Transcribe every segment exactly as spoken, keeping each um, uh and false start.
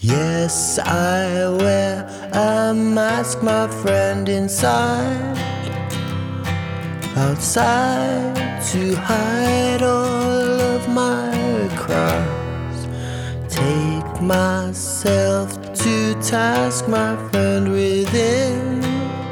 Yes, I wear a mask, my friend, inside, outside, to hide all of my crimes. Take myself to task, my friend, within,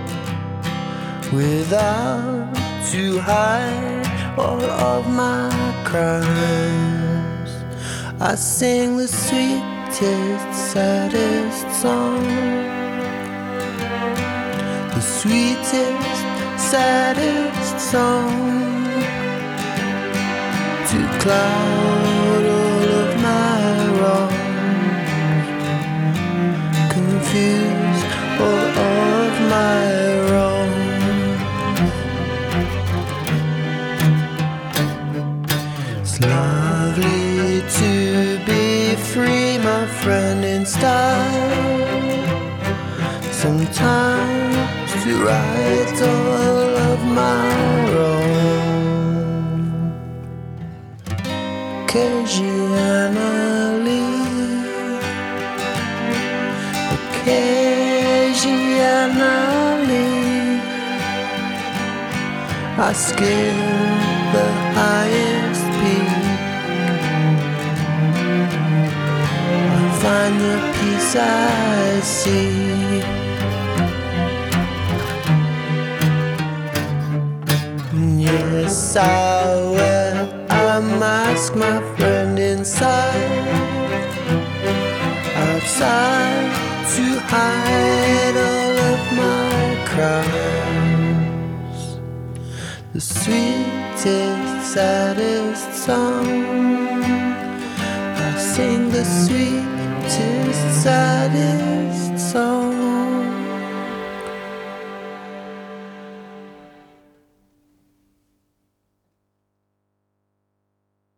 without, to hide all of my crimes. I sing the sweetest, saddest song, the sweetest, saddest song, to cloud all of my wrongs, confuse all of my wrongs. It's lovely to be free, my friend, in style, sometimes to right all of my wrong. Occasionally, occasionally, I scale the highest peak. Find the peace I seek. Yes, I wear a mask, my friend, inside, outside, to hide all of my crimes. The sweetest, saddest song, I sing the sweetest, saddest